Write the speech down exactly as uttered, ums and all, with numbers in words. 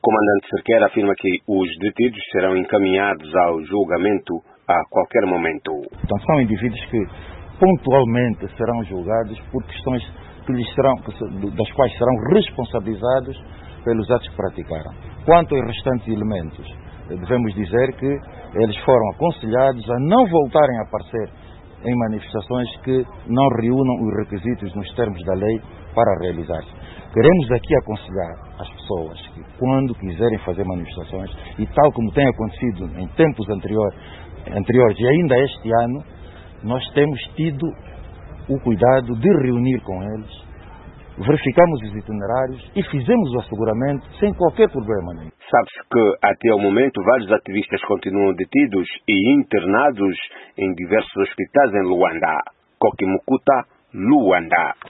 Comandante Cerqueira afirma que os detidos serão encaminhados ao julgamento a qualquer momento. Então, são indivíduos que pontualmente serão julgados por questões que lhes serão, das quais serão responsabilizados pelos atos que praticaram. Quanto aos restantes elementos, devemos dizer que eles foram aconselhados a não voltarem a aparecer em manifestações que não reúnam os requisitos nos termos da lei para realizar-se. Queremos aqui aconselhar as pessoas que, quando quiserem fazer manifestações, e tal como tem acontecido em tempos anteriores, anteriores e ainda este ano, nós temos tido o cuidado de reunir com eles, verificamos os itinerários e fizemos o asseguramento sem qualquer problema nenhum. Sabe-se que, até o momento, vários ativistas continuam detidos e internados em diversos hospitais em Luanda. Kokimukuta, Luanda.